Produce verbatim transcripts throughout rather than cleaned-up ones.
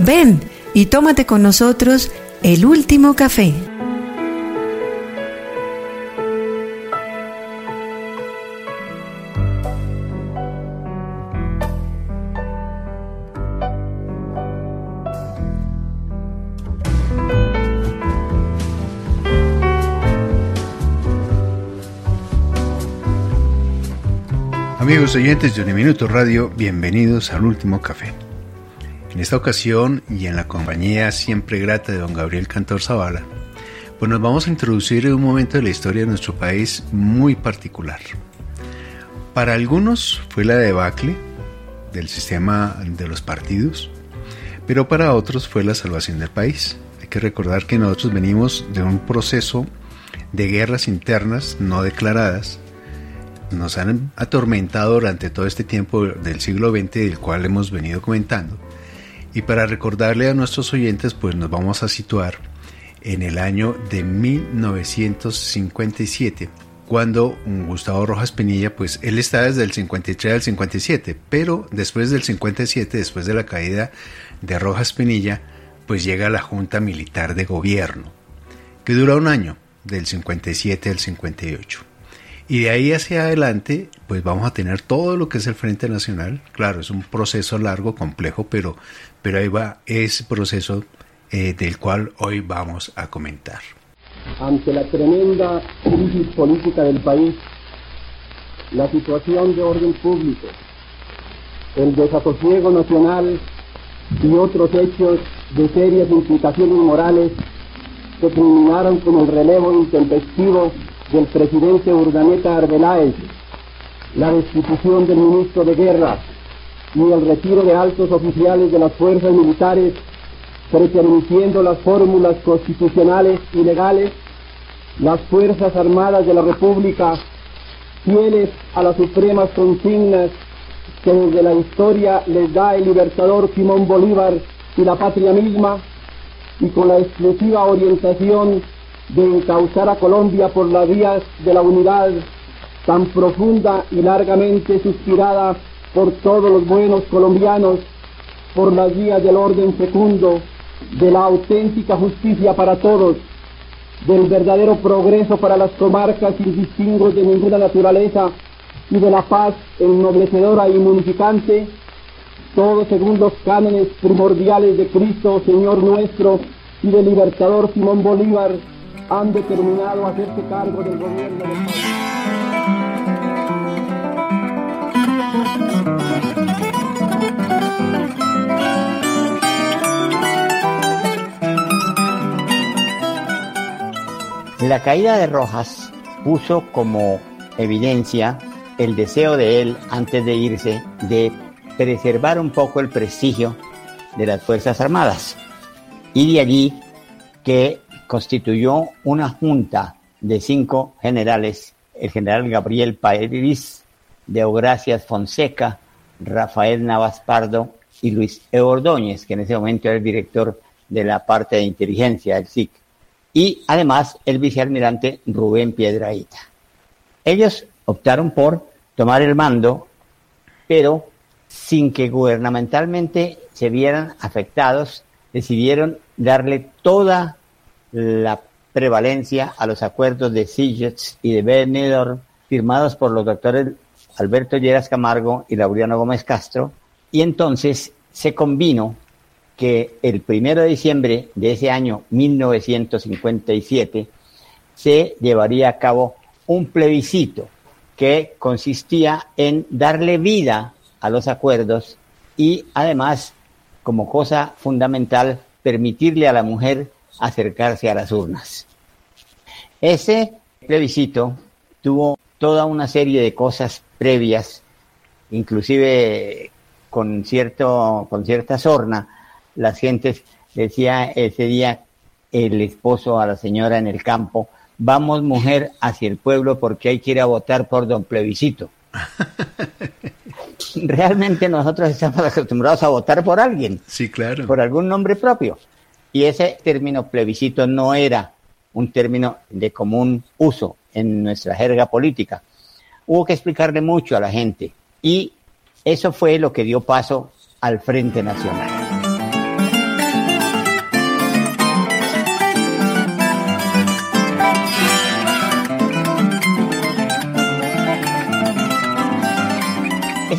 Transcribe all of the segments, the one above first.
Ven y tómate con nosotros el último café. Amigos oyentes de Uniminuto Radio, bienvenidos al último café. En esta ocasión, y en la compañía siempre grata de don Gabriel Cantor Zavala, pues nos vamos a introducir en un momento de la historia de nuestro país muy particular. Para algunos fue la debacle del sistema de los partidos, pero para otros fue la salvación del país. Hay que recordar que nosotros venimos de un proceso de guerras internas no declaradas. Nos han atormentado durante todo este tiempo del siglo veinte, del cual hemos venido comentando. Y para recordarle a nuestros oyentes, pues nos vamos a situar en el año de mil novecientos cincuenta y siete, cuando Gustavo Rojas Pinilla, pues él está desde el cincuenta y tres al cincuenta y siete, pero después del cincuenta y siete, después de la caída de Rojas Pinilla, pues llega la Junta Militar de Gobierno, que dura un año, del cincuenta y siete al cincuenta y ocho. Y de ahí hacia adelante, pues vamos a tener todo lo que es el Frente Nacional. Claro, es un proceso largo, complejo, pero, pero ahí va ese proceso eh, del cual hoy vamos a comentar. Ante la tremenda crisis política del país, la situación de orden público, el desasosiego nacional y otros hechos de serias implicaciones morales que culminaron con el relevo intempestivo del presidente Urdaneta Arbeláez, la destitución del ministro de Guerra y el retiro de altos oficiales de las fuerzas militares, pretermitiendo las fórmulas constitucionales y legales, las Fuerzas Armadas de la República, fieles a las supremas consignas que desde la historia les da el libertador Simón Bolívar y la patria misma, y con la exclusiva orientación de encauzar a Colombia por las vías de la unidad tan profunda y largamente suspirada por todos los buenos colombianos, por las vías del orden fecundo, de la auténtica justicia para todos, del verdadero progreso para las comarcas sin distingos de ninguna naturaleza y de la paz ennoblecedora y unificante, todo según los cánones primordiales de Cristo, Señor nuestro, y del libertador Simón Bolívar, han determinado hacerse cargo del gobierno del país. La caída de Rojas puso como evidencia el deseo de él, antes de irse, de preservar un poco el prestigio de las Fuerzas Armadas. Y de allí que constituyó una junta de cinco generales: el general Gabriel País, Deogracias Fonseca, Rafael Navas Pardo y Luis E. Ordóñez, que en ese momento era el director de la parte de inteligencia del S I C, y además el vicealmirante Rubén Piedrahíta. Ellos optaron por tomar el mando, pero sin que gubernamentalmente se vieran afectados, decidieron darle toda la prevalencia a los acuerdos de Sitges y de Benidorm, firmados por los doctores Alberto Lleras Camargo y Laureano Gómez Castro, y entonces se convino que el primero de diciembre de ese año mil novecientos cincuenta y siete se llevaría a cabo un plebiscito que consistía en darle vida a los acuerdos y además, como cosa fundamental, permitirle a la mujer acercarse a las urnas. Ese plebiscito tuvo toda una serie de cosas previas, inclusive con cierto con cierta sorna. Las gentes, decía ese día el esposo a la señora en el campo: vamos, mujer, hacia el pueblo porque hay que ir a votar por don plebiscito. Realmente nosotros estamos acostumbrados a votar por alguien. Sí, claro. Por algún nombre propio. Y ese término plebiscito no era un término de común uso en nuestra jerga política. Hubo que explicarle mucho a la gente. Y eso fue lo que dio paso al Frente Nacional.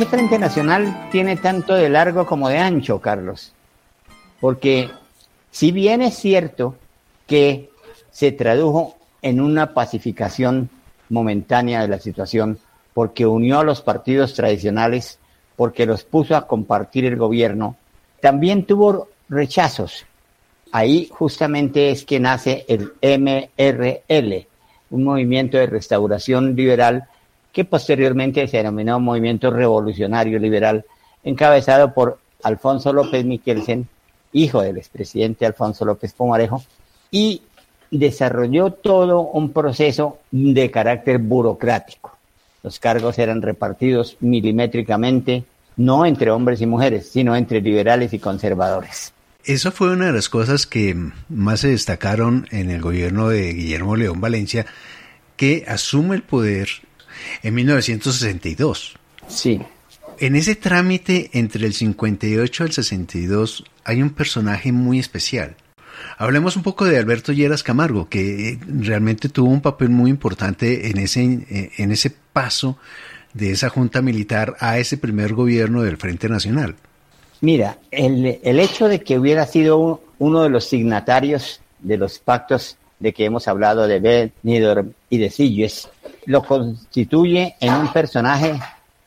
ese Frente Nacional tiene tanto de largo como de ancho, Carlos, porque si bien es cierto que se tradujo en una pacificación momentánea de la situación, porque unió a los partidos tradicionales, porque los puso a compartir el gobierno, también tuvo rechazos. Ahí justamente es que nace el M R L, un movimiento de restauración liberal que posteriormente se denominó Movimiento Revolucionario Liberal, encabezado por Alfonso López Michelsen, hijo del expresidente Alfonso López Pumarejo, y desarrolló todo un proceso de carácter burocrático. Los cargos eran repartidos milimétricamente, no entre hombres y mujeres, sino entre liberales y conservadores. Eso fue una de las cosas que más se destacaron en el gobierno de Guillermo León Valencia, que asume el poder en mil novecientos sesenta y dos. Sí. En ese trámite entre el cincuenta y ocho y el sesenta y dos hay un personaje muy especial. Hablemos un poco de Alberto Lleras Camargo, que realmente tuvo un papel muy importante en ese, en ese paso de esa junta militar a ese primer gobierno del Frente Nacional. Mira, el, el hecho de que hubiera sido un, uno de los signatarios de los pactos de que hemos hablado, de Benidorm y de Sitges, lo constituye en un personaje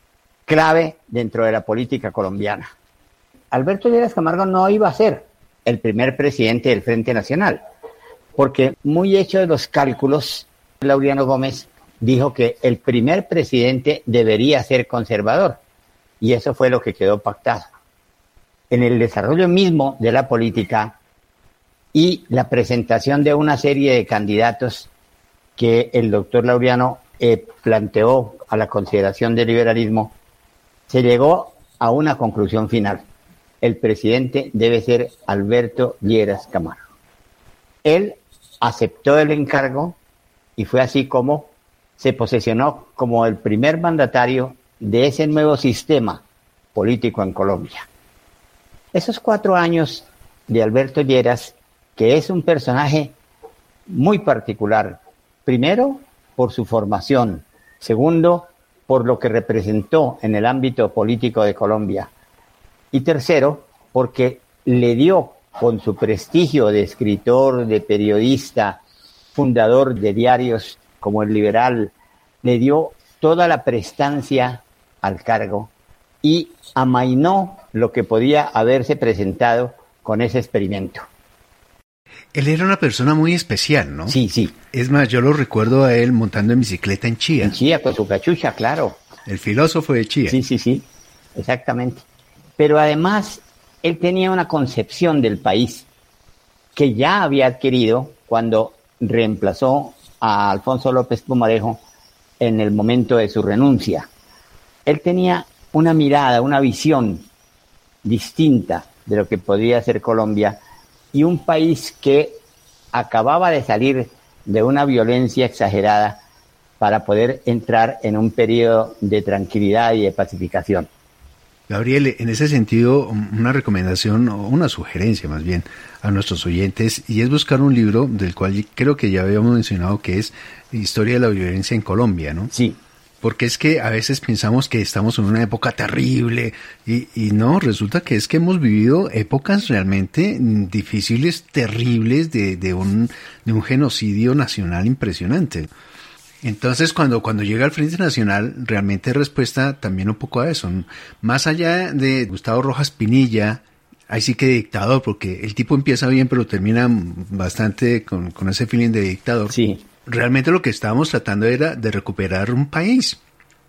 clave dentro de la política colombiana. Alberto Lleras Camargo no iba a ser el primer presidente del Frente Nacional, porque muy hecho de los cálculos, Laureano Gómez dijo que el primer presidente debería ser conservador, y eso fue lo que quedó pactado. En el desarrollo mismo de la política y la presentación de una serie de candidatos que el doctor Laureano eh, planteó a la consideración del liberalismo, se llegó a una conclusión final. El presidente debe ser Alberto Lleras Camargo. Él aceptó el encargo y fue así como se posesionó como el primer mandatario de ese nuevo sistema político en Colombia. Esos cuatro años de Alberto Lleras, que es un personaje muy particular, primero por su formación, segundo por lo que representó en el ámbito político de Colombia, y tercero porque le dio, con su prestigio de escritor, de periodista, fundador de diarios como El Liberal, le dio toda la prestancia al cargo y amainó lo que podía haberse presentado con ese experimento. Él era una persona muy especial, ¿no? Sí, sí. Es más, yo lo recuerdo a él montando en bicicleta en Chía. En Chía, con su cachucha, claro. El filósofo de Chía. Sí, sí, sí, exactamente. Pero además, él tenía una concepción del país que ya había adquirido cuando reemplazó a Alfonso López Pumarejo en el momento de su renuncia. Él tenía una mirada, una visión distinta de lo que podría ser Colombia y un país que acababa de salir de una violencia exagerada para poder entrar en un periodo de tranquilidad y de pacificación. Gabriel, en ese sentido, una recomendación o una sugerencia más bien a nuestros oyentes, y es buscar un libro del cual creo que ya habíamos mencionado, que es Historia de la Violencia en Colombia, ¿no? Sí. Porque es que a veces pensamos que estamos en una época terrible y, y no, resulta que es que hemos vivido épocas realmente difíciles, terribles, de, de, un, de un genocidio nacional impresionante. Entonces, cuando, cuando llega el Frente Nacional, realmente respuesta también un poco a eso. Más allá de Gustavo Rojas Pinilla, ahí sí que dictador, porque el tipo empieza bien, pero termina bastante con, con ese feeling de dictador. Sí. Realmente lo que estábamos tratando era de recuperar un país.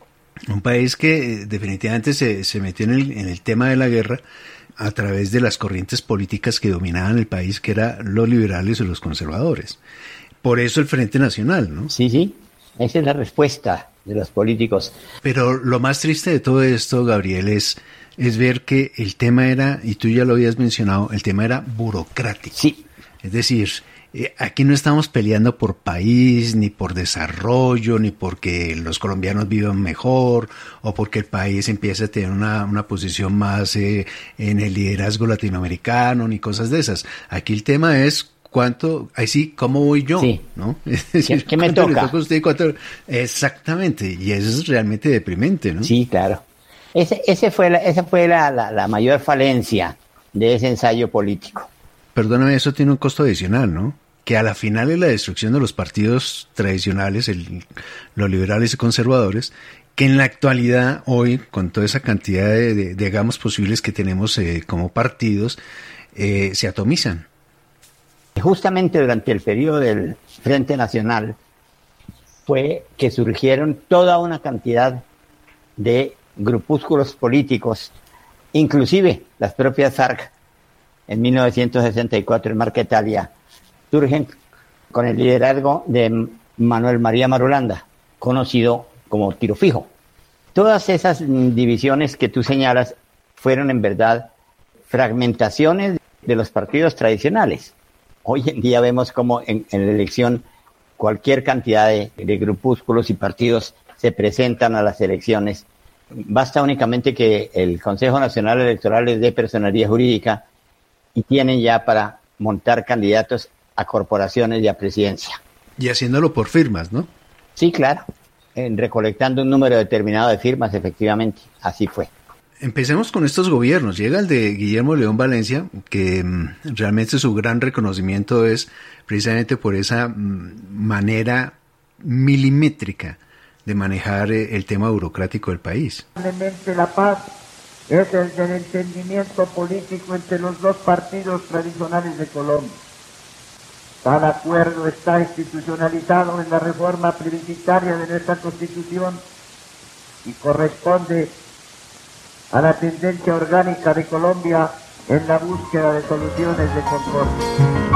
Un país que definitivamente se, se metió en el, en el tema de la guerra a través de las corrientes políticas que dominaban el país, que eran los liberales y los conservadores. Por eso el Frente Nacional, ¿no? Sí, sí. Esa es la respuesta de los políticos. Pero lo más triste de todo esto, Gabriel, es, es ver que el tema era, y tú ya lo habías mencionado, el tema era burocrático. Sí. Es decir, eh, aquí no estamos peleando por país, ni por desarrollo, ni porque los colombianos vivan mejor, o porque el país empiece a tener una, una posición más eh, en el liderazgo latinoamericano, ni cosas de esas. Aquí el tema es ¿cuánto? Ahí sí, ¿cómo voy yo? Sí. ¿No? Es decir, ¿qué me ¿cuánto toca? le toca a usted? ¿Cuánto? Exactamente, y eso es realmente deprimente, ¿no? Sí, claro. Ese, ese fue, la, esa fue la, la, la mayor falencia de ese ensayo político. Perdóname, eso tiene un costo adicional, ¿no? Que a la final es la destrucción de los partidos tradicionales, el, los liberales y conservadores, que en la actualidad, hoy, con toda esa cantidad de, de, de gamos posibles que tenemos eh, como partidos, eh, se atomizan. Justamente durante el periodo del Frente Nacional fue que surgieron toda una cantidad de grupúsculos políticos, inclusive las propias FARC, en mil novecientos sesenta y cuatro en Marquetalia, surgen con el liderazgo de Manuel María Marulanda, conocido como Tiro Fijo. Todas esas divisiones que tú señalas fueron en verdad fragmentaciones de los partidos tradicionales. Hoy en día vemos como en, en la elección cualquier cantidad de, de grupúsculos y partidos se presentan a las elecciones. Basta únicamente que el Consejo Nacional Electoral les dé personería jurídica y tienen ya para montar candidatos a corporaciones y a presidencia. Y haciéndolo por firmas, ¿no? Sí, claro. En recolectando un número determinado de firmas, efectivamente. Así fue. Empecemos con estos gobiernos. Llega el de Guillermo León Valencia, que mmm, realmente su gran reconocimiento es precisamente por esa mmm, manera milimétrica de manejar eh, el tema burocrático del país. La paz es el del entendimiento político entre los dos partidos tradicionales de Colombia. Tal acuerdo está institucionalizado en la reforma plebiscitaria de nuestra Constitución y corresponde a la tendencia orgánica de Colombia en la búsqueda de soluciones de concordia.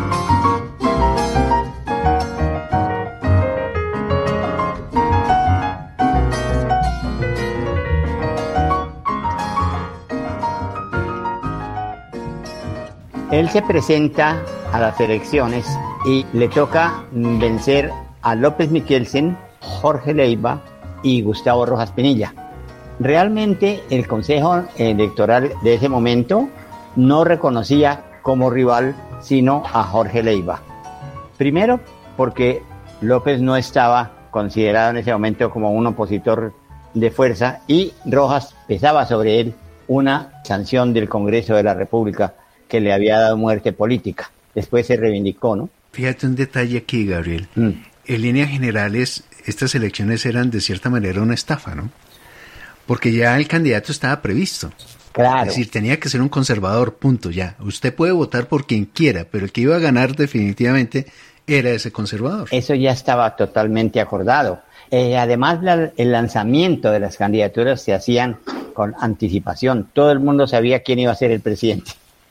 Él se presenta a las elecciones y le toca vencer a López Michelsen, Jorge Leiva y Gustavo Rojas Pinilla. Realmente el Consejo Electoral de ese momento no reconocía como rival sino a Jorge Leiva. Primero porque López no estaba considerado en ese momento como un opositor de fuerza y Rojas pesaba sobre él una sanción del Congreso de la República que le había dado muerte política. Después se reivindicó, ¿no? Fíjate un detalle aquí, Gabriel. Mm. En líneas generales, estas elecciones eran de cierta manera una estafa, ¿no? Porque ya el candidato estaba previsto. Claro. Es decir, tenía que ser un conservador, punto, ya. Usted puede votar por quien quiera, pero el que iba a ganar definitivamente era ese conservador. Eso ya estaba totalmente acordado. Eh, además, la, el lanzamiento de las candidaturas se hacían con anticipación. Todo el mundo sabía quién iba a ser el presidente.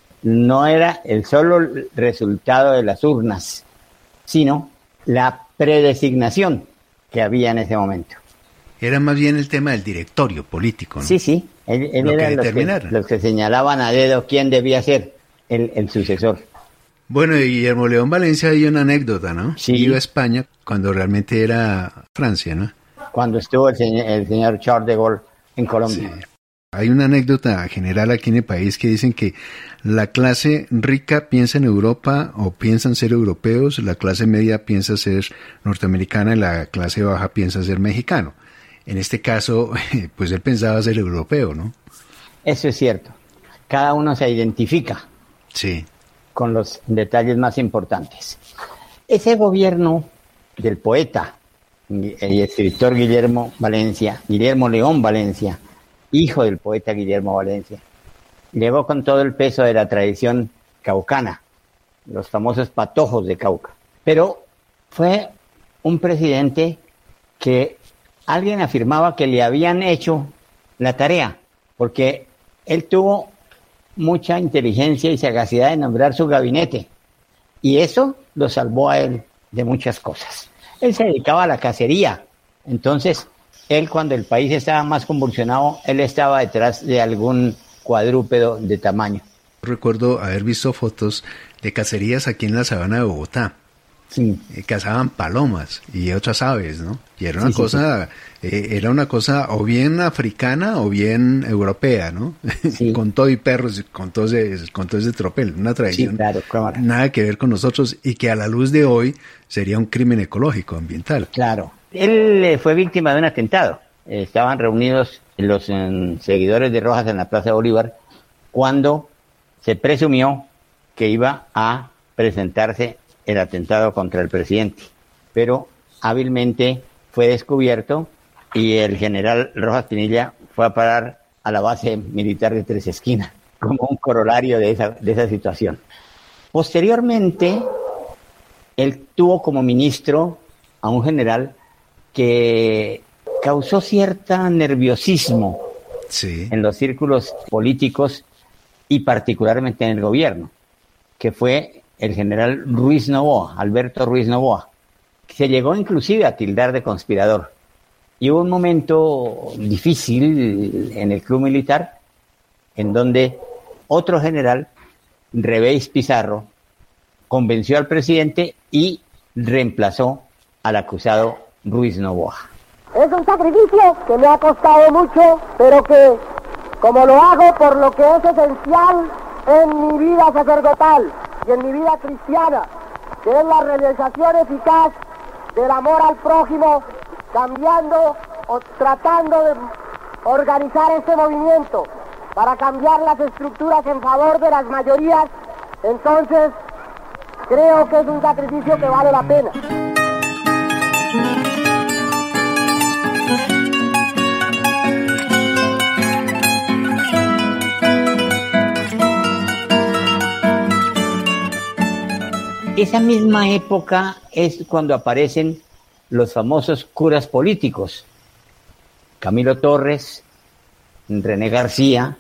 No era el solo resultado de las urnas, sino la predesignación que había en ese momento. Era más bien el tema del directorio político, ¿no? Sí, sí. Él, él Lo era que los, que, los que señalaban a dedo quién debía ser el, el sucesor. Bueno, y Guillermo León Valencia hay una anécdota, ¿no? Sí. Iba a España cuando realmente era Francia, ¿no? Cuando estuvo el señor, el señor Charles de Gaulle en Colombia. Sí. Hay una anécdota general aquí en el país que dicen que la clase rica piensa en Europa o piensan ser europeos, la clase media piensa ser norteamericana y la clase baja piensa ser mexicano. En este caso, pues él pensaba ser europeo, ¿no? Eso es cierto. Cada uno se identifica sí. con los detalles más importantes. Ese gobierno del poeta y escritor Guillermo Valencia, Guillermo León Valencia, hijo del poeta Guillermo Valencia, llegó con todo el peso de la tradición caucana, los famosos patojos de Cauca. Pero fue un presidente que alguien afirmaba que le habían hecho la tarea, porque él tuvo mucha inteligencia y sagacidad de nombrar su gabinete, y eso lo salvó a él de muchas cosas. Él se dedicaba a la cacería, entonces él, cuando el país estaba más convulsionado, él estaba detrás de algún cuadrúpedo de tamaño. Recuerdo haber visto fotos de cacerías aquí en la sabana de Bogotá. Sí. Eh, cazaban palomas y otras aves, ¿no? Y era una Sí, sí, cosa, sí. Eh, era una cosa o bien africana o bien europea, ¿no? Sí. Con todo y perros, con todo ese, con todo ese tropel, una tradición. Sí, claro, claro. Nada que ver con nosotros y que a la luz de hoy sería un crimen ecológico, ambiental. Claro. Él fue víctima de un atentado estaban reunidos los eh, seguidores de Rojas en la Plaza de Bolívar cuando se presumió que iba a presentarse el atentado contra el presidente, pero hábilmente fue descubierto y el general Rojas Pinilla fue a parar a la base militar de Tres Esquinas como un corolario de esa, de esa situación. Posteriormente, él tuvo como ministro a un general que causó cierto nerviosismo sí. en los círculos políticos y particularmente en el gobierno, que fue el general Ruiz Novoa, Alberto Ruiz Novoa, que se llegó inclusive a tildar de conspirador. Y hubo un momento difícil en el club militar en donde otro general, Revéis Pizarro, convenció al presidente y reemplazó al acusado Ruiz Novoa. Es un sacrificio que me ha costado mucho, pero que, como lo hago por lo que es esencial en mi vida sacerdotal y en mi vida cristiana, que es la realización eficaz del amor al prójimo, cambiando o tratando de organizar este movimiento para cambiar las estructuras en favor de las mayorías, entonces creo que es un sacrificio que vale la pena. Esa misma época es cuando aparecen los famosos curas políticos, Camilo Torres, René García,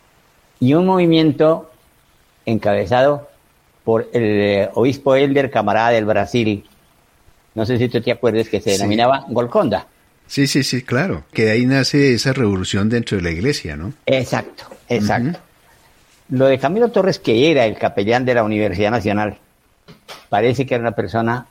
y un movimiento encabezado por el eh, obispo Elder Camarada del Brasil, no sé si tú te acuerdas, que se sí. denominaba Golconda. Sí, sí, sí, claro, que de ahí nace esa revolución dentro de la iglesia, ¿no? Exacto, exacto. Uh-huh. Lo de Camilo Torres, que era el capellán de la Universidad Nacional, parece que era una persona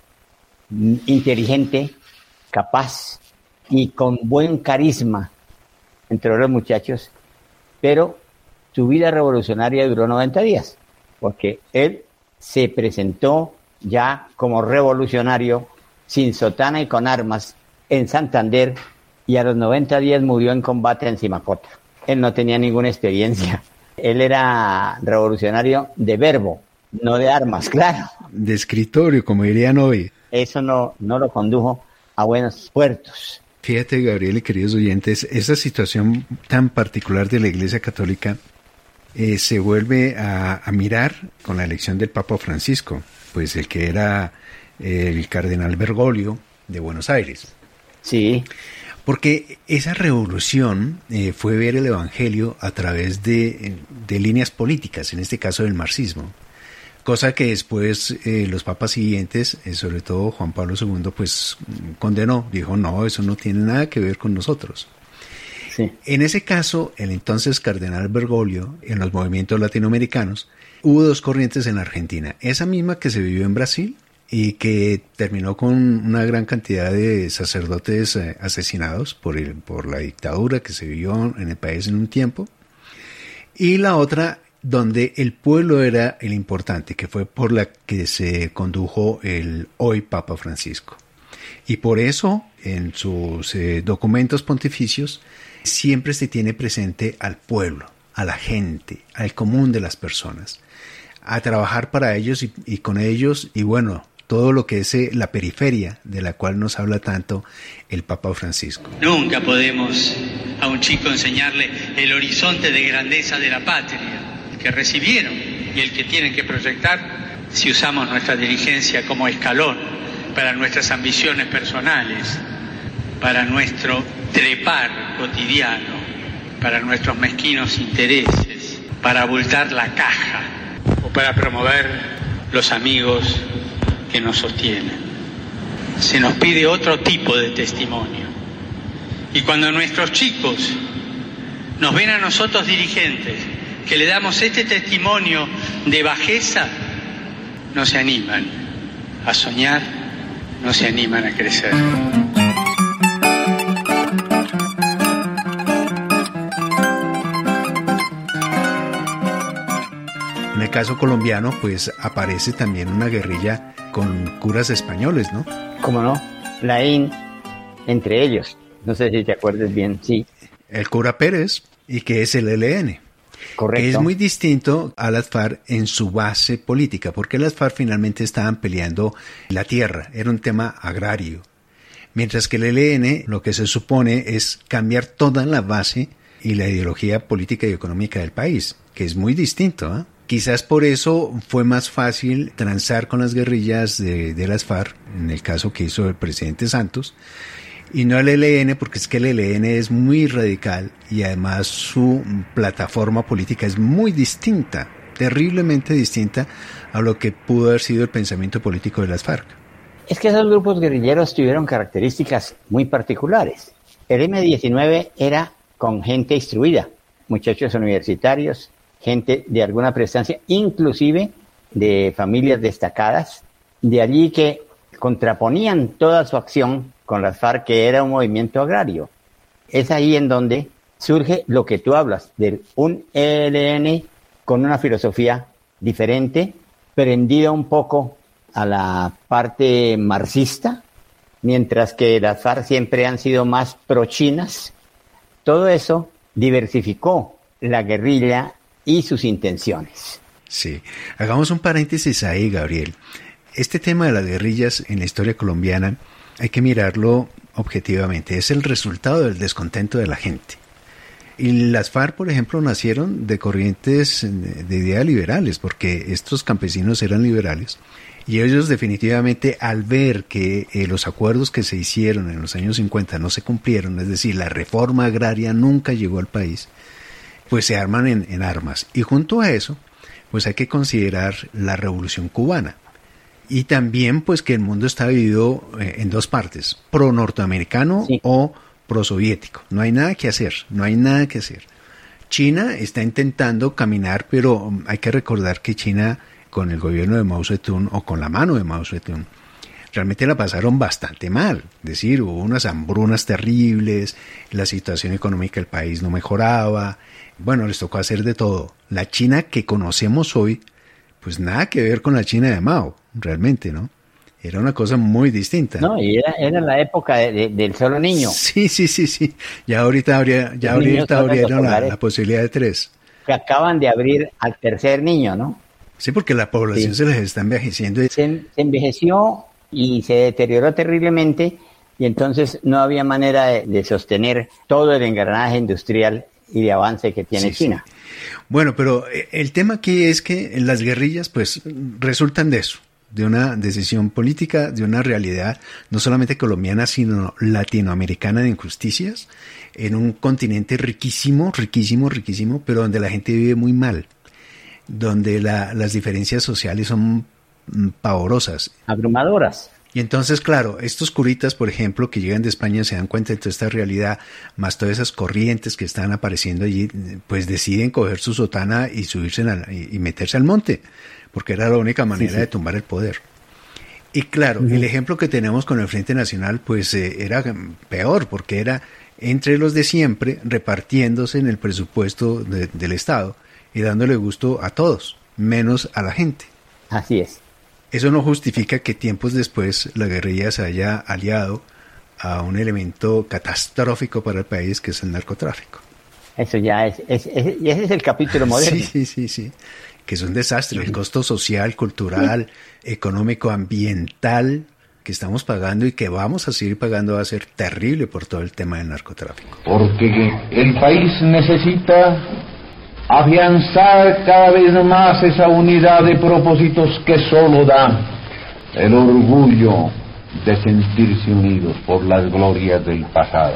inteligente, capaz y con buen carisma entre los muchachos, pero su vida revolucionaria duró noventa días, porque él se presentó ya como revolucionario sin sotana y con armas en Santander, y a los noventa días murió en combate en Simacota. Él no tenía ninguna experiencia, él era revolucionario de verbo, no de armas, claro. De escritorio, como dirían hoy. Eso no, no lo condujo a buenos puertos. Fíjate, Gabriel y queridos oyentes, esa situación tan particular de la Iglesia Católica eh, se vuelve a, a mirar con la elección del Papa Francisco, pues el que era eh, el cardenal Bergoglio de Buenos Aires. Sí. Porque esa revolución eh, fue ver el Evangelio a través de, de líneas políticas, en este caso del marxismo. Cosa que después eh, los papas siguientes, eh, sobre todo Juan Pablo segundo, pues condenó, dijo no, eso no tiene nada que ver con nosotros. Sí. En ese caso, el entonces cardenal Bergoglio, en los movimientos latinoamericanos, hubo dos corrientes en Argentina, esa misma que se vivió en Brasil y que terminó con una gran cantidad de sacerdotes eh, asesinados por, el, por la dictadura que se vivió en el país en un tiempo, y la otra donde el pueblo era el importante, que fue por la que se condujo el hoy Papa Francisco. Y por eso, en sus eh, documentos pontificios, siempre se tiene presente al pueblo, a la gente, al común de las personas, a trabajar para ellos y, y con ellos, y bueno, todo lo que es eh, la periferia de la cual nos habla tanto el Papa Francisco. Nunca podemos a un chico enseñarle el horizonte de grandeza de la patria que recibieron y el que tienen que proyectar si usamos nuestra dirigencia como escalón para nuestras ambiciones personales, para nuestro trepar cotidiano, para nuestros mezquinos intereses, para abultar la caja o para promover los amigos que nos sostienen. Se nos pide otro tipo de testimonio. Y cuando nuestros chicos nos ven a nosotros dirigentes que le damos este testimonio de bajeza, no se animan a soñar, no se animan a crecer. En el caso colombiano, pues aparece también una guerrilla con curas españoles, ¿no? ¿Cómo no? Laín, entre ellos. No sé si te acuerdas bien, sí. El cura Pérez, y que es el E L N. Correcto. Que es muy distinto a las FARC en su base política, porque las FARC finalmente estaban peleando la tierra, era un tema agrario. Mientras que el E L N lo que se supone es cambiar toda la base y la ideología política y económica del país, que es muy distinto, ¿eh? Quizás por eso fue más fácil transar con las guerrillas de, de las FARC, en el caso que hizo el presidente Santos, y no el E L N, porque es que el E L N es muy radical y además su plataforma política es muy distinta, terriblemente distinta a lo que pudo haber sido el pensamiento político de las FARC. Es que esos grupos guerrilleros tuvieron características muy particulares. El eme diecinueve era con gente instruida, muchachos universitarios, gente de alguna prestancia, inclusive de familias destacadas, de allí que contraponían toda su acción con las FARC, que era un movimiento agrario. Es ahí en donde surge lo que tú hablas, de un E L N con una filosofía diferente, prendida un poco a la parte marxista, mientras que las FARC siempre han sido más pro-chinas. Todo eso diversificó la guerrilla y sus intenciones. Sí, hagamos un paréntesis ahí, Gabriel. Este tema de las guerrillas en la historia colombiana hay que mirarlo objetivamente. Es el resultado del descontento de la gente. Y las FARC, por ejemplo, nacieron de corrientes de ideas liberales, porque estos campesinos eran liberales. Y ellos definitivamente, al ver que eh, los acuerdos que se hicieron en los años cincuenta no se cumplieron, es decir, la reforma agraria nunca llegó al país, pues se arman en, en armas. Y junto a eso, pues hay que considerar la Revolución Cubana. Y también pues que el mundo está dividido eh, en dos partes, pro norteamericano sí. o pro soviético. No hay nada que hacer, no hay nada que hacer. China está intentando caminar, pero hay que recordar que China con el gobierno de Mao Zedong o con la mano de Mao Zedong realmente la pasaron bastante mal. Es decir, hubo unas hambrunas terribles, la situación económica del país no mejoraba. Bueno, les tocó hacer de todo. La China que conocemos hoy, pues nada que ver con la China de Mao, realmente, ¿no? Era una cosa muy distinta. No, y era, era la época de, de, del solo niño. Sí, sí, sí, sí. Ya ahorita, habría, ya ahorita abrieron la, la posibilidad de tres. Que acaban de abrir al tercer niño, ¿no? Sí, porque la población sí. se les está envejeciendo. Se, se envejeció y se deterioró terriblemente, y entonces no había manera de, de sostener todo el engranaje industrial y de avance que tiene sí, China. Sí. Bueno, pero el tema aquí es que las guerrillas pues resultan de eso, de una decisión política, de una realidad no solamente colombiana, sino latinoamericana de injusticias, en un continente riquísimo, riquísimo, riquísimo, pero donde la gente vive muy mal, donde la, las diferencias sociales son pavorosas. Abrumadoras. Y entonces, claro, estos curitas, por ejemplo, que llegan de España se dan cuenta de toda esta realidad, más todas esas corrientes que están apareciendo allí, pues deciden coger su sotana y subirse al, y, y meterse al monte, porque era la única manera sí, sí. de tumbar el poder. Y claro, uh-huh. el ejemplo que tenemos con el Frente Nacional, pues eh, era peor, porque era entre los de siempre, repartiéndose en el presupuesto de, del Estado y dándole gusto a todos, menos a la gente. Así es. Eso no justifica que tiempos después la guerrilla se haya aliado a un elemento catastrófico para el país, que es el narcotráfico. Eso ya es, es, es ese es el capítulo moderno. Sí, sí, sí, sí, que es un desastre. El costo social, cultural, sí. económico, ambiental que estamos pagando y que vamos a seguir pagando va a ser terrible por todo el tema del narcotráfico. Porque el país necesita afianzar cada vez más esa unidad de propósitos que solo da el orgullo de sentirse unidos por las glorias del pasado.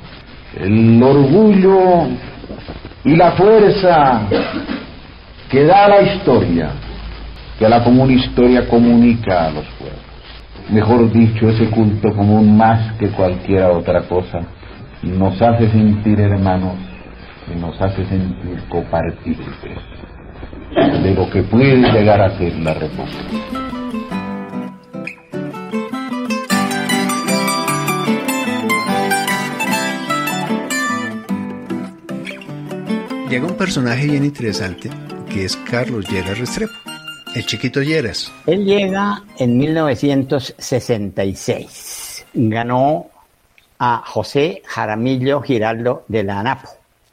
El orgullo y la fuerza que da la historia, que la común historia comunica a los pueblos. Mejor dicho, ese culto común más que cualquier otra cosa nos hace sentir hermanos y nos hace sentir copartícipes de lo que puede llegar a ser la República. Llega un personaje bien interesante que es Carlos Lleras Restrepo, el chiquito Lleras. Él llega en mil novecientos sesenta y seis, ganó a José Jaramillo Giraldo de la ANAPO.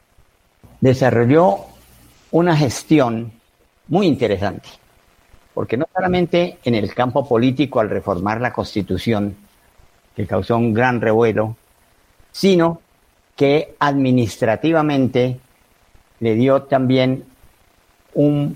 Desarrolló una gestión muy interesante, porque no solamente en el campo político al reformar la Constitución, que causó un gran revuelo, sino que administrativamente le dio también un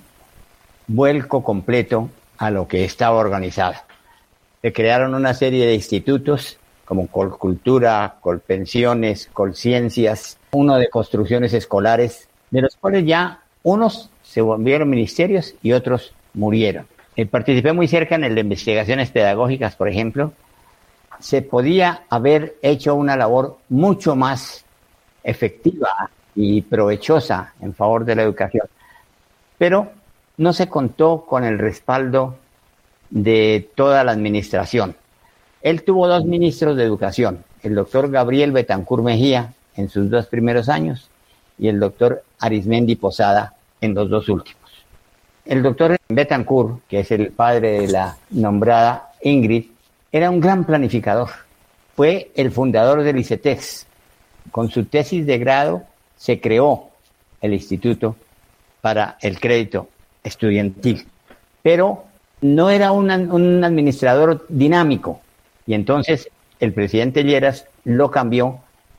vuelco completo a lo que estaba organizado. Se crearon una serie de institutos como Colcultura, Colpensiones, Colciencias, uno de construcciones escolares, de los cuales ya unos se volvieron ministerios y otros murieron. Eh, participé muy cerca en el de investigaciones pedagógicas, por ejemplo. Se podía haber hecho una labor mucho más efectiva y provechosa en favor de la educación, pero no se contó con el respaldo de toda la administración. Él tuvo dos ministros de educación, el doctor Gabriel Betancourt Mejía en sus dos primeros años y el doctor Arismendi Posada en los dos últimos. El doctor Betancourt, que es el padre de la nombrada Ingrid, era un gran planificador. Fue el fundador del ICETEX. Con su tesis de grado se creó el Instituto para el Crédito Estudiantil, pero no era un, un administrador dinámico, y entonces el presidente Lleras lo cambió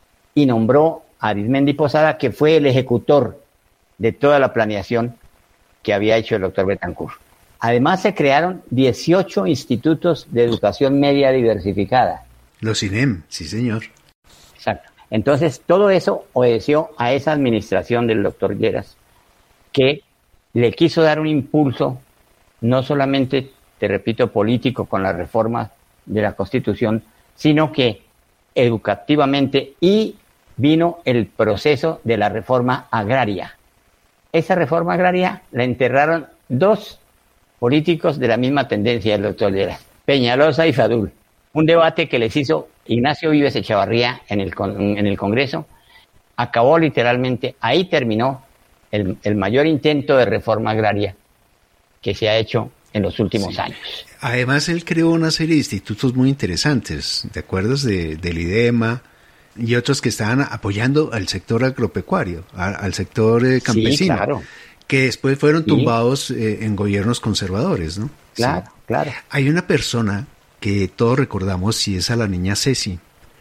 y nombró a Arismendi Posada, que fue el ejecutor de toda la planeación que había hecho el doctor Betancourt. Además se crearon dieciocho institutos de educación media diversificada. Los I N E M, sí señor. Exacto. Entonces todo eso obedeció a esa administración del doctor Lleras, que le quiso dar un impulso, no solamente, te repito, político con la reforma de la Constitución, sino que educativamente, y vino el proceso de la reforma agraria. Esa reforma agraria la enterraron dos políticos de la misma tendencia del doctor Lleras, Peñalosa y Fadul. Un debate que les hizo Ignacio Vives Echavarría en el, en el Congreso, acabó literalmente, ahí terminó el, el mayor intento de reforma agraria que se ha hecho en los últimos sí. años. Además, él creó una serie de institutos muy interesantes, ¿te acuerdas? De, del IDEMA y otros que estaban apoyando al sector agropecuario, a, al sector eh, campesino, sí, claro. que después fueron tumbados sí. eh, en gobiernos conservadores, ¿no? Claro, sí. claro. Hay una persona que todos recordamos, y es a la niña Ceci,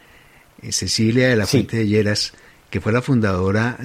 eh, Cecilia de la sí. Fuente de Lleras, que fue la fundadora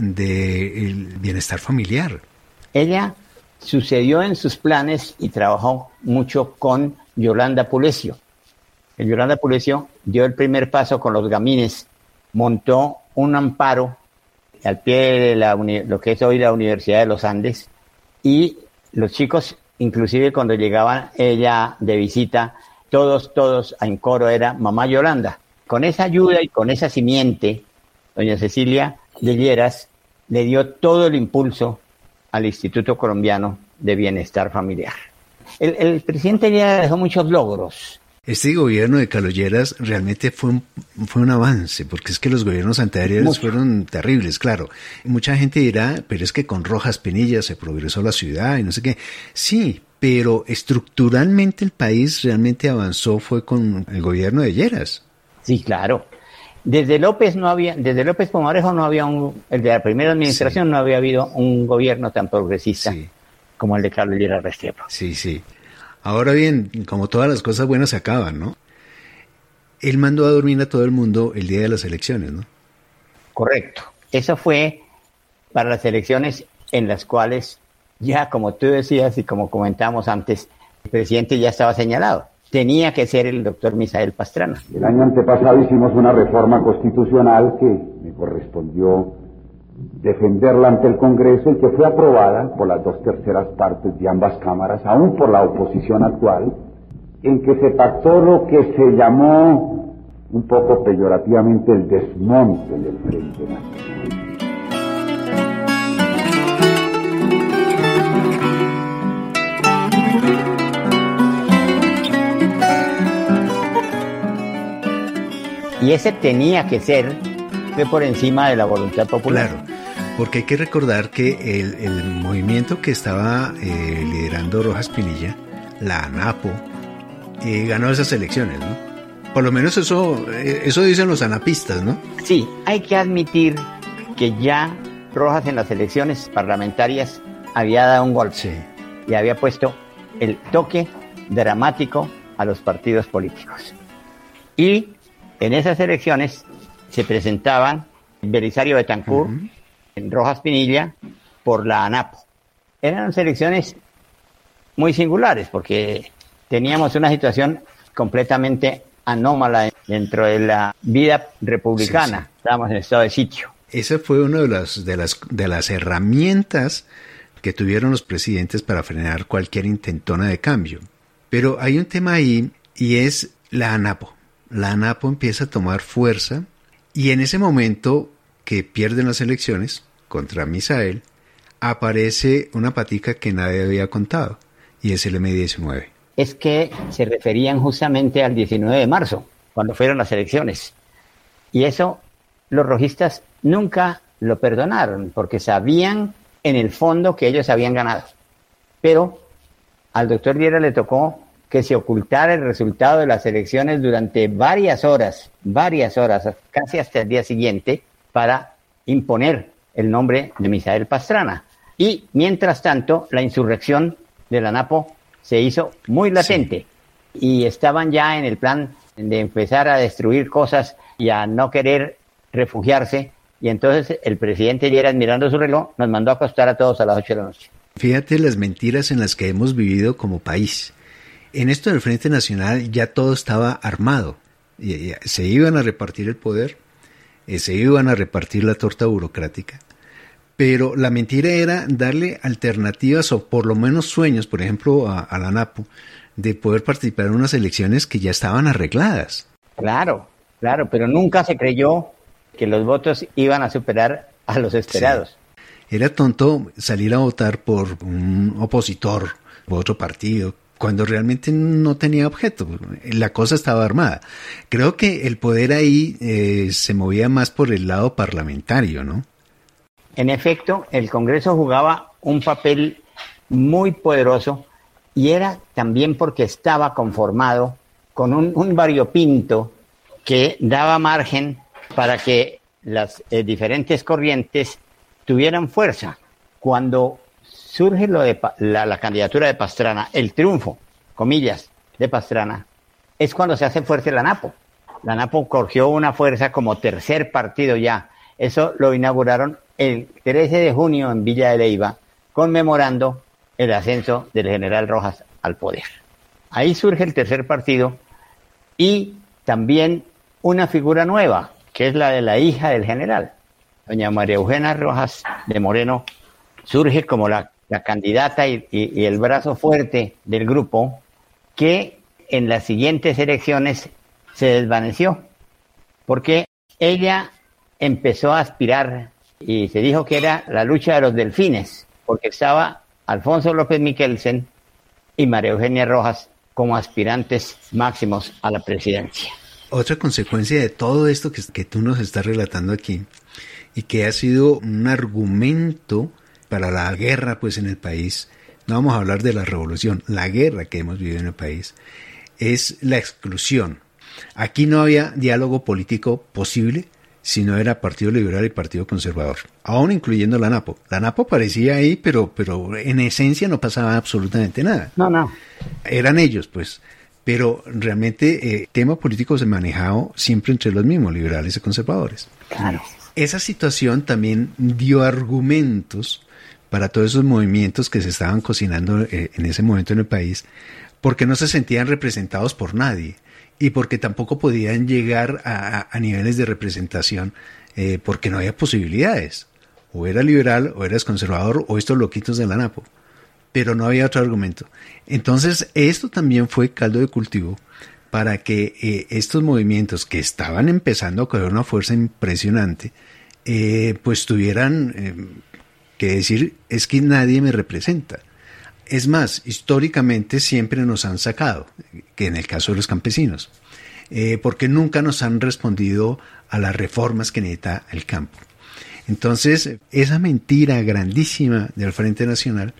del Bienestar Familiar. Ella sucedió en sus planes y trabajó mucho con Yolanda Pulecio. El Yolanda Pulecio dio el primer paso con los gamines, montó un amparo al pie de la uni- lo que es hoy la Universidad de los Andes, y los chicos, inclusive cuando llegaban ella de visita, todos, todos en coro era Mamá Yolanda. Con esa ayuda y con esa simiente, doña Cecilia de Lleras le dio todo el impulso al Instituto Colombiano de Bienestar Familiar. El, el presidente Lleras dejó muchos logros. Este gobierno de Carlos Lleras realmente fue un, fue un avance, porque es que los gobiernos anteriores Mucho. fueron terribles, claro. Mucha gente dirá, pero es que con Rojas Pinilla se progresó la ciudad y no sé qué. Sí, pero estructuralmente el país realmente avanzó fue con el gobierno de Lleras. Sí, claro. Desde López no había, desde López Pomarejo no había un, el de la primera administración sí. no había habido un gobierno tan progresista sí. como el de Carlos Lleras Restrepo. Sí, sí. Ahora bien, como todas las cosas buenas se acaban, ¿no? Él mandó a dormir a todo el mundo el día de las elecciones, ¿no? Correcto. Eso fue para las elecciones en las cuales ya, como tú decías y como comentamos antes, el presidente ya estaba señalado. Tenía que ser el doctor Misael Pastrana. El año antepasado hicimos una reforma constitucional que me correspondió defenderla ante el Congreso y que fue aprobada por las dos terceras partes de ambas cámaras, aún por la oposición actual, en que se pactó lo que se llamó un poco peyorativamente el desmonte del Frente Nacional. Y ese tenía que ser, fue por encima de la voluntad popular. Claro, porque hay que recordar que el, el movimiento que estaba eh, liderando Rojas Pinilla, la ANAPO, eh, ganó esas elecciones, ¿no? Por lo menos eso, eso dicen los anapistas, ¿no? Sí, hay que admitir que ya Rojas en las elecciones parlamentarias había dado un golpe, sí, y había puesto el toque dramático a los partidos políticos. Y en esas elecciones se presentaban Belisario Betancur, uh-huh, en Rojas Pinilla, por la ANAPO. Eran unas elecciones muy singulares porque teníamos una situación completamente anómala dentro de la vida republicana. Sí, sí. Estábamos en estado de sitio. Esa fue una de las, de las, de las herramientas que tuvieron los presidentes para frenar cualquier intentona de cambio. Pero hay un tema ahí y es la ANAPO. La ANAPO empieza a tomar fuerza y en ese momento que pierden las elecciones contra Misael, aparece una patica que nadie había contado y es el eme diecinueve. Es que se referían justamente al diecinueve de marzo, cuando fueron las elecciones. Y eso los rojistas nunca lo perdonaron, porque sabían en el fondo que ellos habían ganado. Pero al doctor Viera le tocó que se ocultara el resultado de las elecciones durante varias horas, varias horas, casi hasta el día siguiente, para imponer el nombre de Misael Pastrana. Y mientras tanto, la insurrección de la ANAPO se hizo muy latente, sí, y estaban ya en el plan de empezar a destruir cosas y a no querer refugiarse, y entonces el presidente Lleras, mirando su reloj, nos mandó a acostar a todos a las ocho de la noche. Fíjate las mentiras en las que hemos vivido como país. En esto del Frente Nacional ya todo estaba armado, y se iban a repartir el poder, se iban a repartir la torta burocrática, pero la mentira era darle alternativas o por lo menos sueños, por ejemplo, a, a la ANAPO, de poder participar en unas elecciones que ya estaban arregladas. Claro, claro, pero nunca se creyó que los votos iban a superar a los esperados. Sí. Era tonto salir a votar por un opositor u otro partido, cuando realmente no tenía objeto. La cosa estaba armada. Creo que el poder ahí eh, se movía más por el lado parlamentario, ¿no? En efecto, el Congreso jugaba un papel muy poderoso y era también porque estaba conformado con un, un variopinto que daba margen para que las eh, diferentes corrientes tuvieran fuerza. Cuando surge lo de la, la candidatura de Pastrana, el triunfo, comillas, de Pastrana, es cuando se hace fuerte la ANAPO. La ANAPO cogió una fuerza como tercer partido ya. Eso lo inauguraron el trece de junio en Villa de Leyva, conmemorando el ascenso del general Rojas al poder. Ahí surge el tercer partido y también una figura nueva, que es la de la hija del general. Doña María Eugenia Rojas de Moreno surge como la, la candidata y, y, y el brazo fuerte del grupo, que en las siguientes elecciones se desvaneció, porque ella empezó a aspirar y se dijo que era la lucha de los delfines, porque estaba Alfonso López Miquelsen y María Eugenia Rojas como aspirantes máximos a la presidencia. Otra consecuencia de todo esto que, que tú nos estás relatando aquí, y que ha sido un argumento para la guerra pues en el país, no vamos a hablar de la revolución, la guerra que hemos vivido en el país, es la exclusión. Aquí no había diálogo político posible si no era Partido Liberal y Partido Conservador, aún incluyendo la ANAPO. La ANAPO aparecía ahí, pero, pero en esencia no pasaba absolutamente nada. No, no. Eran ellos, pues. Pero realmente el eh, tema político se manejaba siempre entre los mismos, liberales y conservadores. Claro. Esa situación también dio argumentos para todos esos movimientos que se estaban cocinando eh, en ese momento en el país, porque no se sentían representados por nadie y porque tampoco podían llegar a, a niveles de representación eh, porque no había posibilidades. O era liberal, o eras conservador, o estos loquitos de la ANAPO. Pero no había otro argumento. Entonces, esto también fue caldo de cultivo para que eh, estos movimientos que estaban empezando a coger una fuerza impresionante, eh, pues tuvieran eh, que decir, es que nadie me representa. Es más, históricamente siempre nos han sacado, que en el caso de los campesinos, eh, porque nunca nos han respondido a las reformas que necesita el campo. Entonces, esa mentira grandísima del Frente Nacional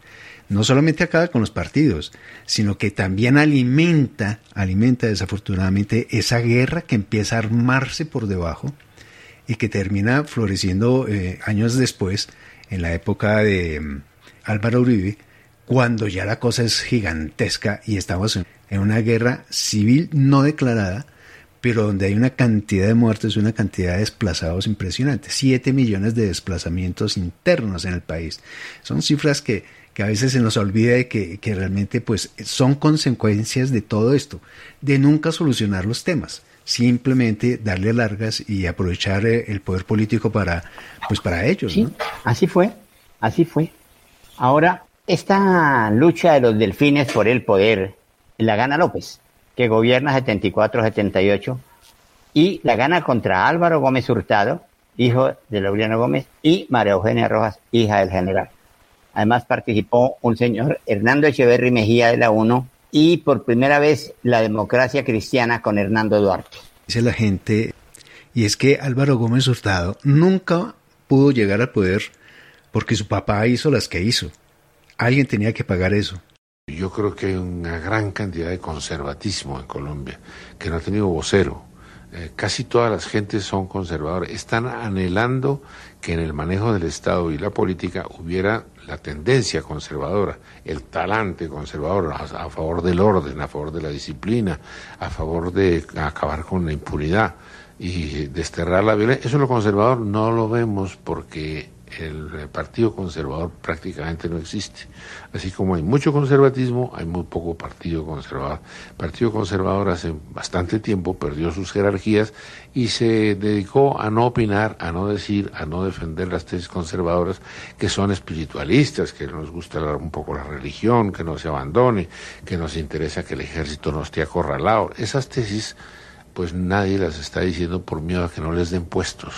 no solamente acaba con los partidos, sino que también alimenta, alimenta desafortunadamente esa guerra que empieza a armarse por debajo y que termina floreciendo eh, años después, en la época de um, Álvaro Uribe, cuando ya la cosa es gigantesca y estamos en, en una guerra civil no declarada, pero donde hay una cantidad de muertes, una cantidad de desplazados impresionante. Siete millones de desplazamientos internos en el país. Son cifras que, que a veces se nos olvida de que, que realmente pues, son consecuencias de todo esto, de nunca solucionar los temas, simplemente darle largas y aprovechar el poder político para, pues, para ellos. Sí, ¿no? Así fue, así fue. Ahora, esta lucha de los delfines por el poder la gana López, que gobierna setenta y cuatro a setenta y ocho, y la gana contra Álvaro Gómez Hurtado, hijo de Laureano Gómez, y María Eugenia Rojas, hija del general. Además participó un señor Hernando Echeverry Mejía de la UNO, y por primera vez la Democracia Cristiana con Hernando Duarte. Dice la gente, y es que Álvaro Gómez Hurtado nunca pudo llegar al poder porque su papá hizo las que hizo. Alguien tenía que pagar eso. Yo creo que hay una gran cantidad de conservatismo en Colombia, que no ha tenido vocero. Eh, casi todas las gentes son conservadoras. Están anhelando que en el manejo del Estado y la política hubiera la tendencia conservadora, el talante conservador, a, a favor del orden, a favor de la disciplina, a favor de acabar con la impunidad y desterrar la violencia. Eso lo conservador no lo vemos porque el partido conservador prácticamente no existe. Así como hay mucho conservatismo, hay muy poco partido conservador. El partido conservador hace bastante tiempo perdió sus jerarquías y se dedicó a no opinar, a no decir, a no defender las tesis conservadoras que son espiritualistas, que nos gusta un poco la religión, que no se abandone, que nos interesa que el ejército no esté acorralado. Esas tesis, pues nadie las está diciendo por miedo a que no les den puestos.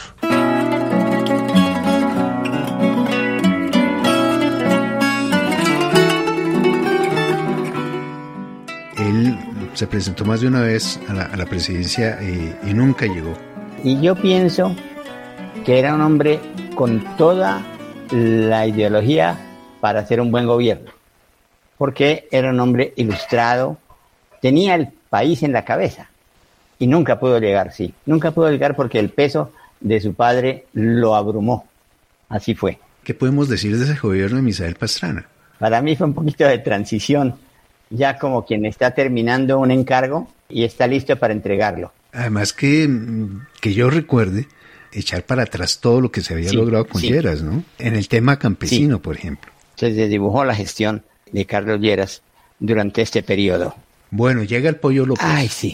Él se presentó más de una vez a la, a la presidencia eh, y nunca llegó. Y yo pienso que era un hombre con toda la ideología para hacer un buen gobierno, porque era un hombre ilustrado, tenía el país en la cabeza y nunca pudo llegar, sí, nunca pudo llegar porque el peso de su padre lo abrumó. Así fue. ¿Qué podemos decir de ese gobierno de Misael Pastrana? Para mí fue un poquito de transición, ya como quien está terminando un encargo y está listo para entregarlo. Además que, que yo recuerde, echar para atrás todo lo que se había sí, logrado con sí. Lleras, ¿no? En el tema campesino, sí. por ejemplo. Se dibujó la gestión de Carlos Lleras durante este periodo. Bueno, llega el Pollo López. Ay, sí.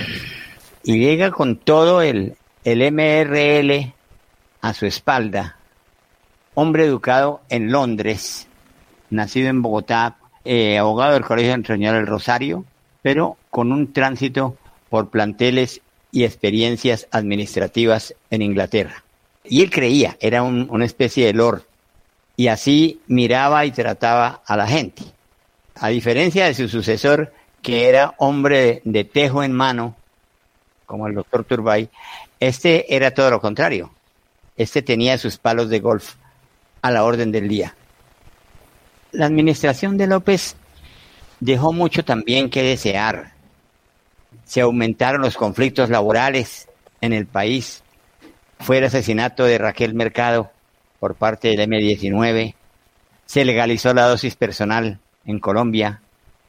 Y llega con todo el, el M R L a su espalda. Hombre educado en Londres, nacido en Bogotá, eh, abogado del Colegio de Nuestra Señora del Rosario, pero con un tránsito por planteles y experiencias administrativas en Inglaterra. Y él creía, era un, una especie de lord, y así miraba y trataba a la gente. A diferencia de su sucesor, que era hombre de, de tejo en mano, como el doctor Turbay, este era todo lo contrario. Este tenía sus palos de golf a la orden del día. La administración de López dejó mucho también que desear. Se aumentaron los conflictos laborales en el país. Fue el asesinato de Raquel Mercado por parte del eme diecinueve. Se legalizó la dosis personal en Colombia.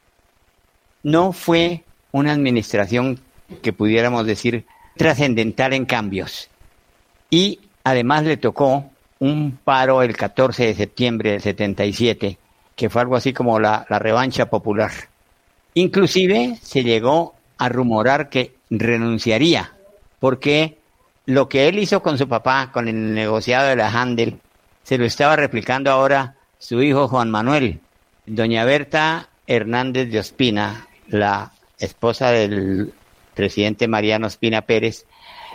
No fue una administración que pudiéramos decir trascendental en cambios. Y además le tocó un paro el catorce de septiembre del setenta y siete, que fue algo así como la, la revancha popular. Inclusive se llegó a rumorar que renunciaría, porque lo que él hizo con su papá, con el negociado de la Handel, se lo estaba replicando ahora su hijo Juan Manuel. Doña Berta Hernández de Ospina, la esposa del presidente Mariano Ospina Pérez,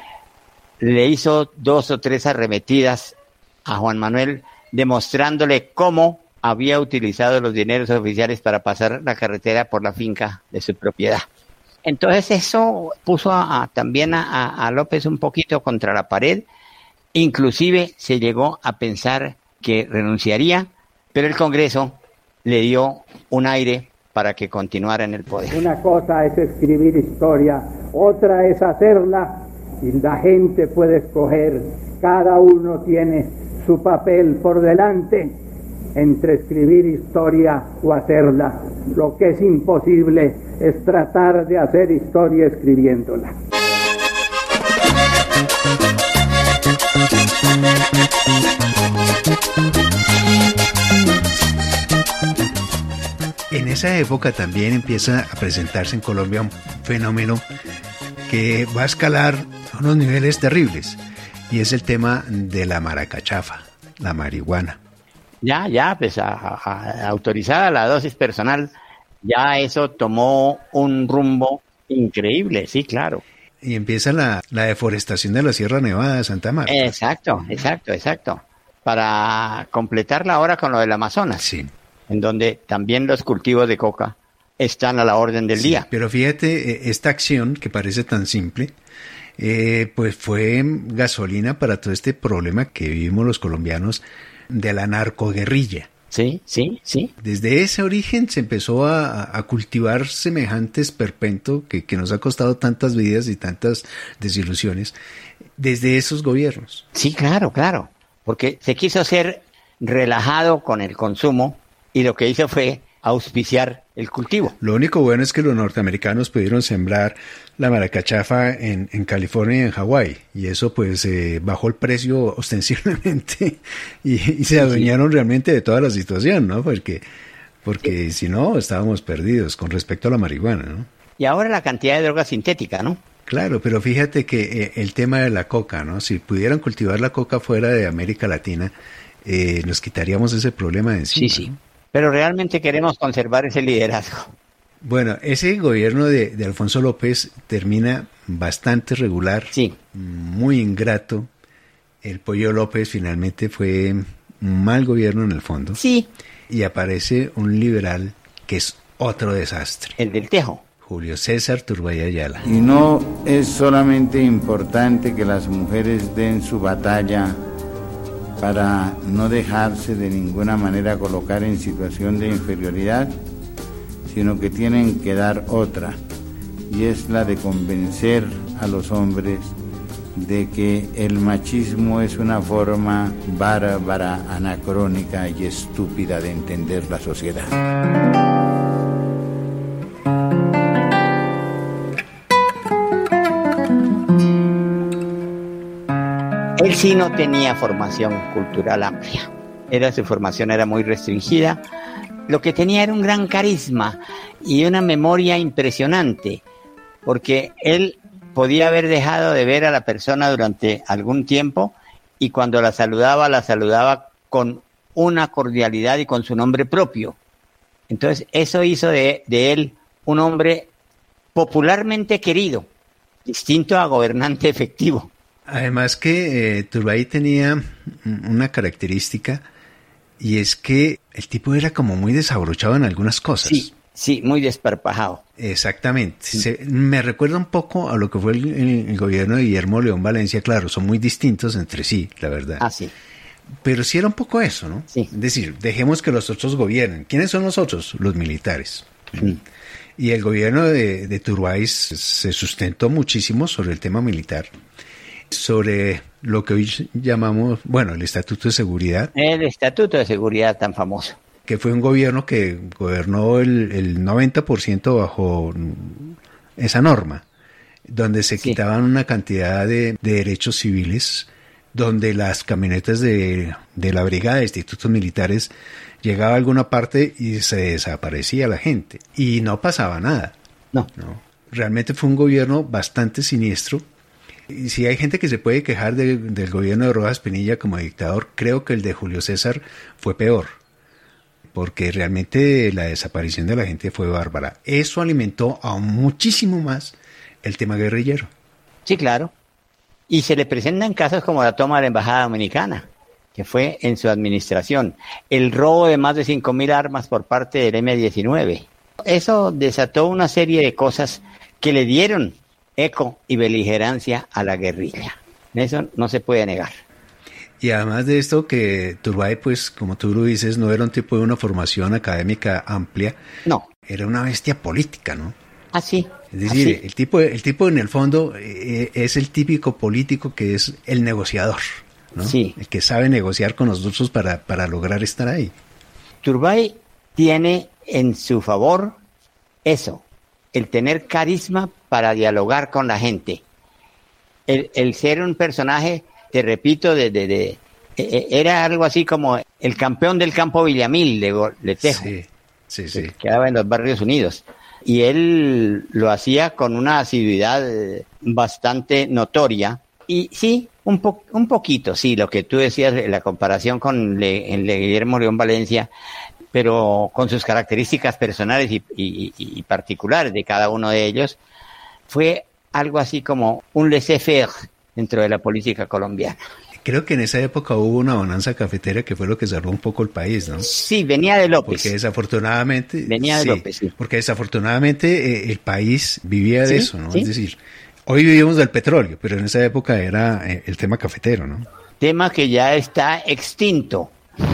le hizo dos o tres arremetidas a Juan Manuel, demostrándole cómo había utilizado los dineros oficiales para pasar la carretera por la finca de su propiedad. Entonces eso puso a, a, también a, a López un poquito contra la pared. Inclusive se llegó a pensar que renunciaría, pero el Congreso le dio un aire para que continuara en el poder. Una cosa es escribir historia, otra es hacerla, y la gente puede escoger. Cada uno tiene su papel por delante entre escribir historia o hacerla. Lo que es imposible es tratar de hacer historia escribiéndola. En esa época también empieza a presentarse en Colombia un fenómeno que va a escalar a unos niveles terribles, y es el tema de la maracachafa, la marihuana. Ya, ya, pues a, a, autorizada la dosis personal, ya eso tomó un rumbo increíble, sí, claro. Y empieza la, la deforestación de la Sierra Nevada de Santa Marta. Exacto, exacto, exacto. Para completarla ahora con lo del Amazonas. Sí. En donde también los cultivos de coca están a la orden del sí, día. Pero fíjate, esta acción que parece tan simple, eh, pues fue gasolina para todo este problema que vivimos los colombianos de la narcoguerrilla. Sí, sí, sí. Desde ese origen se empezó a, a cultivar semejante esperpento que, que nos ha costado tantas vidas y tantas desilusiones desde esos gobiernos. Sí, claro, claro, porque se quiso ser relajado con el consumo y lo que hizo fue auspiciar el cultivo. Lo único bueno es que los norteamericanos pudieron sembrar la maracachafa en, en California y en Hawái, y eso pues eh, bajó el precio ostensiblemente y, y se adueñaron sí, sí. realmente de toda la situación, ¿no? Porque, porque sí. si no, estábamos perdidos con respecto a la marihuana, ¿no? Y ahora la cantidad de droga sintética, ¿no? Claro, pero fíjate que eh, el tema de la coca, ¿no? Si pudieran cultivar la coca fuera de América Latina, eh, nos quitaríamos ese problema de encima. Sí, sí. Pero realmente queremos conservar ese liderazgo. Bueno, ese gobierno de, de Alfonso López termina bastante regular, sí. muy ingrato. El Pollo López finalmente fue un mal gobierno en el fondo. Sí. Y aparece un liberal que es otro desastre. El del Tejo. Julio César Turbay Ayala. Y no es solamente importante que las mujeres den su batalla para no dejarse de ninguna manera colocar en situación de inferioridad, sino que tienen que dar otra, y es la de convencer a los hombres de que el machismo es una forma bárbara, anacrónica y estúpida de entender la sociedad. Él sí no tenía formación cultural amplia. Era, su formación era muy restringida. Lo que tenía era un gran carisma y una memoria impresionante, porque él podía haber dejado de ver a la persona durante algún tiempo y cuando la saludaba, la saludaba con una cordialidad y con su nombre propio. Entonces, eso hizo de, de él un hombre popularmente querido, distinto a gobernante efectivo. Además que eh, Turbay tenía una característica, y es que el tipo era como muy desabrochado en algunas cosas. Sí, sí, muy desparpajado. Exactamente. Sí. Se, me recuerda un poco a lo que fue el, el, el gobierno de Guillermo León Valencia. Claro, son muy distintos entre sí, la verdad. Ah, sí. Pero sí era un poco eso, ¿no? Sí. Es decir, dejemos que los otros gobiernen. ¿Quiénes son los otros? Los militares. Sí. Y el gobierno de, de Turbay se sustentó muchísimo sobre el tema militar, sobre lo que hoy llamamos, bueno, el Estatuto de Seguridad. El Estatuto de Seguridad tan famoso. Que fue un gobierno que gobernó el, el noventa por ciento bajo esa norma, donde se sí. quitaban una cantidad de, de derechos civiles, donde las camionetas de, de la brigada de institutos militares llegaba a alguna parte y se desaparecía la gente, y no pasaba nada. No. no. Realmente fue un gobierno bastante siniestro. Y si hay gente que se puede quejar de, del gobierno de Rojas Pinilla como dictador, creo que el de Julio César fue peor, porque realmente la desaparición de la gente fue bárbara. Eso alimentó aún muchísimo más el tema guerrillero. Sí, claro. Y se le presentan casos como la toma de la Embajada Dominicana, que fue en su administración, el robo de más de cinco mil armas por parte del eme diecinueve. Eso desató una serie de cosas que le dieron eco y beligerancia a la guerrilla. Eso no se puede negar. Y además de esto que Turbay, pues como tú lo dices, no era un tipo de una formación académica amplia. No. Era una bestia política, ¿no? Así. Es decir, así. el tipo, el tipo en el fondo eh, es el típico político que es el negociador, ¿no? Sí. El que sabe negociar con los rusos para, para lograr estar ahí. Turbay tiene en su favor eso, el tener carisma para dialogar con la gente. El, el ser un personaje, te repito, de, de, de, de, era algo así como el campeón del campo Villamil de, de Tejo. Sí, sí, sí. Que quedaba en los Barrios Unidos. Y él lo hacía con una asiduidad bastante notoria. Y sí, un, po un poquito, sí, lo que tú decías, la comparación con Le el de Guillermo León Valencia, pero con sus características personales y, y, y particulares de cada uno de ellos, fue algo así como un laissez-faire dentro de la política colombiana. Creo que en esa época hubo una bonanza cafetera que fue lo que salvó un poco el país, ¿no? Sí, venía de López. Porque desafortunadamente... Venía de sí, López, sí. Porque desafortunadamente eh, el país vivía de ¿Sí? eso, ¿no? ¿Sí? Es decir, hoy vivimos del petróleo, pero en esa época era eh, el tema cafetero, ¿no? Tema que ya está extinto.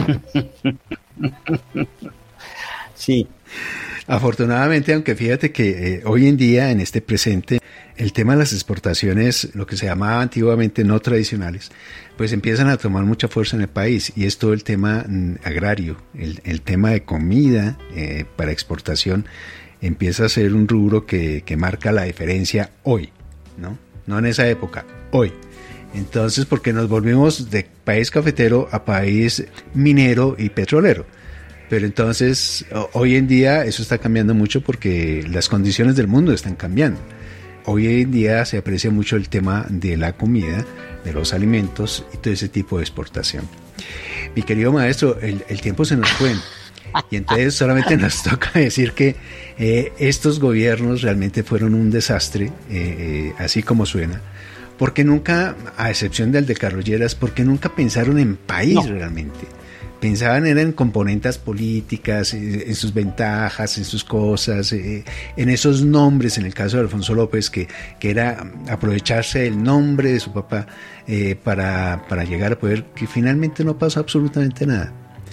Sí. Afortunadamente, aunque fíjate que eh, hoy en día, en este presente, el tema de las exportaciones, lo que se llamaba antiguamente no tradicionales, pues empiezan a tomar mucha fuerza en el país, y es todo el tema mm, agrario, el, el tema de comida eh, para exportación empieza a ser un rubro que, que marca la diferencia hoy, ¿no? No en esa época, hoy. Entonces, porque nos volvimos de país cafetero a país minero y petrolero. Pero entonces, hoy en día eso está cambiando mucho porque las condiciones del mundo están cambiando. Hoy en día se aprecia mucho el tema de la comida, de los alimentos y todo ese tipo de exportación. Mi querido maestro, el, el tiempo se nos fue. Y entonces solamente nos toca decir que eh, estos gobiernos realmente fueron un desastre, eh, eh, así como suena. Porque nunca, a excepción del de Carlos Lleras, porque nunca pensaron en país no. realmente. Pensaban en componentes políticas, en sus ventajas, en sus cosas, en esos nombres, en el caso de Alfonso López, que, que era aprovecharse del nombre de su papá eh, para, para llegar a poder, que finalmente no pasó absolutamente nada.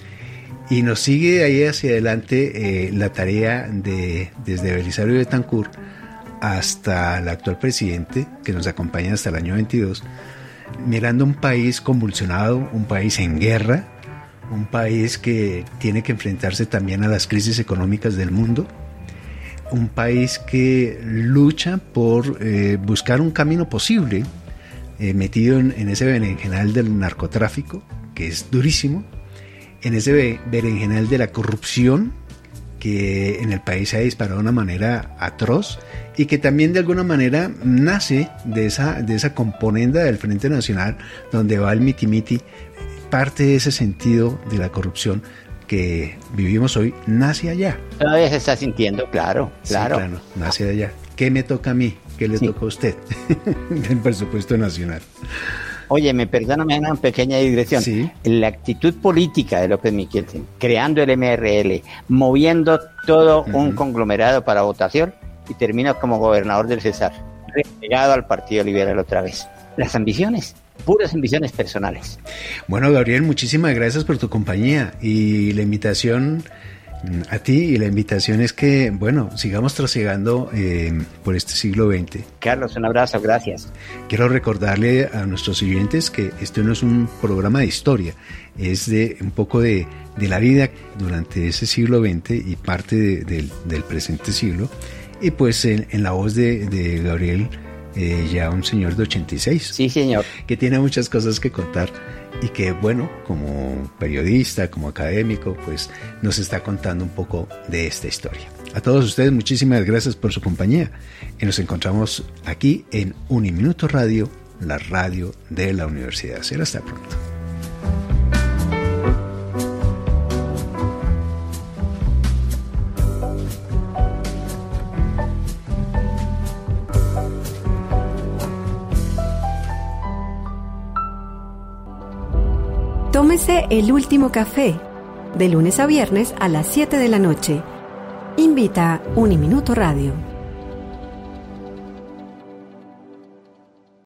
Y nos sigue ahí hacia adelante eh, la tarea de desde Belisario Betancur hasta el actual presidente, que nos acompaña hasta el año veintidós, mirando un país convulsionado, un país en guerra, un país que tiene que enfrentarse también a las crisis económicas del mundo, un país que lucha por eh, buscar un camino posible, eh, metido en, en ese berenjenal del narcotráfico, que es durísimo, en ese berenjenal de la corrupción, que en el país se ha disparado de una manera atroz, y que también de alguna manera nace de esa, de esa componenda del Frente Nacional, donde va el miti-miti. Parte de ese sentido de la corrupción que vivimos hoy nace allá. Todavía se está sintiendo, claro, claro. Sí, claro, nace allá. ¿Qué me toca a mí? ¿Qué le sí. toca a usted? Del presupuesto nacional. Oye, me perdóname una pequeña digresión. Sí. La actitud política de López Michelsen, creando el M R L, moviendo todo uh-huh. un conglomerado para votación y termina como gobernador del Cesar, replegado al Partido Liberal otra vez. Las ambiciones. Puras ambiciones personales. Bueno, Gabriel, muchísimas gracias por tu compañía y la invitación a ti, y la invitación es que, bueno, sigamos trasegando eh, por este siglo veinte. Carlos, un abrazo, gracias. Quiero recordarle a nuestros oyentes que esto no es un programa de historia, es de un poco de, de la vida durante ese siglo veinte y parte de, de, del presente siglo, y pues en, en la voz de, de Gabriel, Eh, ya un señor de ochenta y seis. Sí, señor. Que tiene muchas cosas que contar y que, bueno, como periodista, como académico, pues nos está contando un poco de esta historia. A todos ustedes, muchísimas gracias por su compañía y nos encontramos aquí en Uniminuto Radio, la radio de la Universidad. Será hasta pronto. Tómese el último café, de lunes a viernes a las siete de la noche. Invita Uniminuto Radio.